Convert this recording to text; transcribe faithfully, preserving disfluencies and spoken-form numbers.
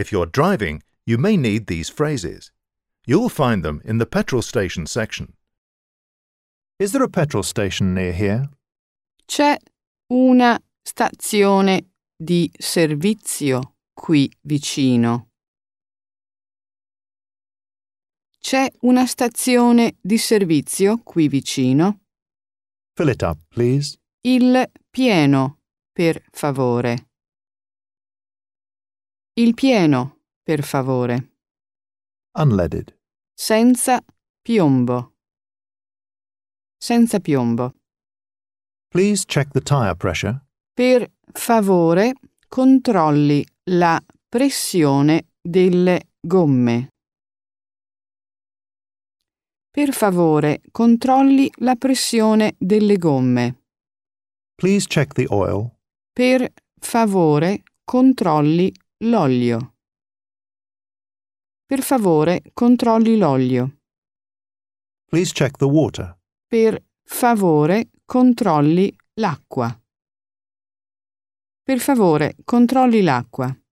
If you're driving, you may need these phrases. You'll find them in the petrol station section. Is there a petrol station near here? C'è una stazione di servizio qui vicino. C'è una stazione di servizio qui vicino? Fill it up, please. Il pieno, per favore. Il pieno, per favore. Unleaded. Senza piombo. Senza piombo. Please check the tire pressure. Per favore, controlli la pressione delle gomme. Per favore, controlli la pressione delle gomme. Please check the oil. Per favore, controlli l'olio. Per favore, controlli l'olio. Please check the water. Per favore, controlli l'acqua. Per favore, controlli l'acqua.